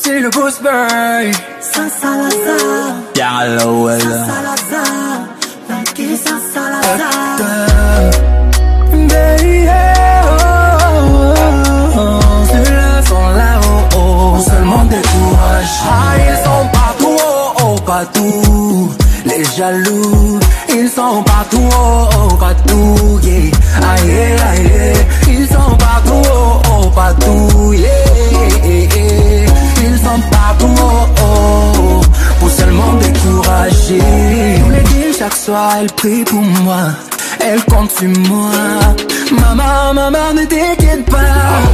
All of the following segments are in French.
c'est le boss boy. Saint-Salazar. Yalla, Saint-Salazar. Vainqueur Saint-Salazar. Ceux-là sont là, oh oh, seulement des courages. Ah, ils sont partout, oh oh, partout. Les jaloux, ils sont partout, oh oh, partout, yeah. Aïe, aïe, ils sont partout, oh oh, partout, yeah. Ils sont partout, oh oh, pour seulement décourager. Tous les dieux, chaque soir, elle prie pour moi. Elle compte sur moi. Maman, maman, ne t'inquiète pas.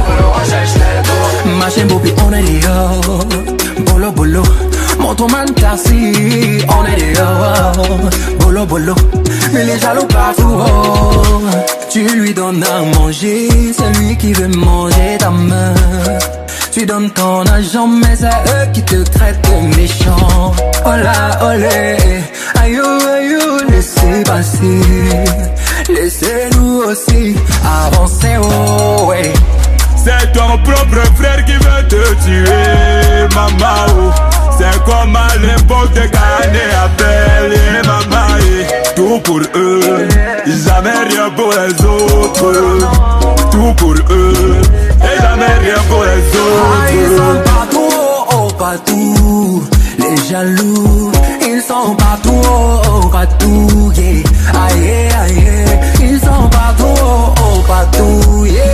Ma chaîne Bobby, on est dehors. Bolo, bolo, montre-moi une tassi. On est dehors. Bolo, bolo, mais les jaloux partout. Oh. Tu lui donnes à manger, c'est lui qui veut manger ta main. Tu donnes ton argent, mais c'est eux qui te traitent de méchant. Hola, olé, aïe, aïe, laissez passer. Laissez-nous aussi avancer, oh, ouais. C'est ton propre frère qui veut te tuer, maman, oh. C'est comme à l'époque de Caïn et Abel, et maman, et tout pour eux, jamais rien pour les autres. Tout pour eux, et jamais rien pour les autres. Ah, ils sont partout, oh, oh, partout. Les jaloux, ils sont partout, oh, oh, partout, yeah. Aïe, aïe, ils sont partout, oh, oh, partout, yeah.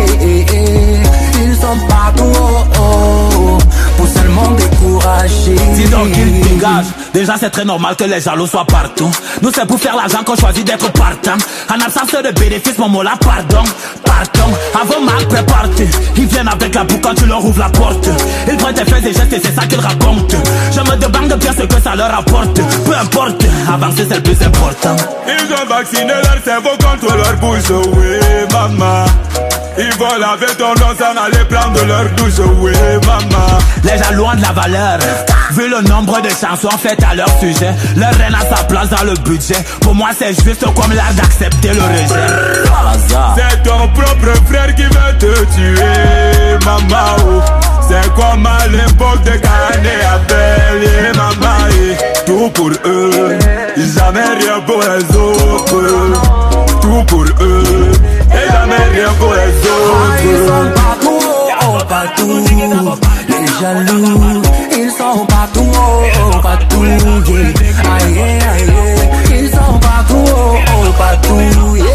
Ils sont partout, oh, oh, pour seulement décourager. Dis donc qu'ils dégagent. Déjà c'est très normal que les jaloux soient partout. Nous c'est pour faire l'argent qu'on choisit d'être partant. En absence de bénéfices, mon mot là, pardon. Pardon, avant ma prépare-t. Ils viennent avec la boucle quand tu leur ouvres la porte. Ils prennent tes faits et gestes et c'est ça qu'ils racontent. Je me demande bien ce que ça leur apporte. Peu importe, avancer c'est le plus important. Ils ont vacciné leur cerveau contre leur bouche, oui maman. Ils vont laver ton nom sans aller prendre leur douche, oui maman. Les jaloux ont de la valeur. Vu le nombre de chansons faites à leur sujet, leur reine a sa place dans le budget. Pour moi c'est juste comme l'art d'accepter le rejet. C'est ton propre frère qui veut te tuer, maman, oh. C'est comme à l'époque de Caïn et Abel, et maman, et tout pour eux, jamais rien pour les autres. Tout pour eux, et jamais rien pour les autres. Ah, ils sont partout, oh, oh, partout. Les jaloux, ils sont partout, oh, oh, partout, yeah. Aïe, aïe, ils sont partout, oh, oh, partout, yeah.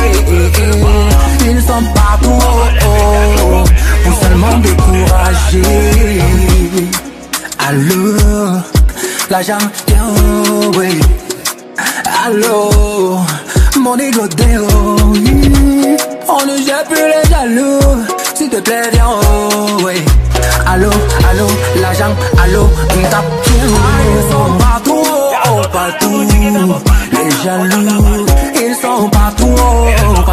Ils sont partout, oh, oh, pour seulement décourager. Allô, l'argent, oh, oui. Allô, mon ego déo, on ne gère plus les jaloux. S'il te plaît, viens, oh, oui. Allô, allô, l'argent, allô, on tape. Ils sont partout, oh, partout. Les jaloux, ils sont partout, oh,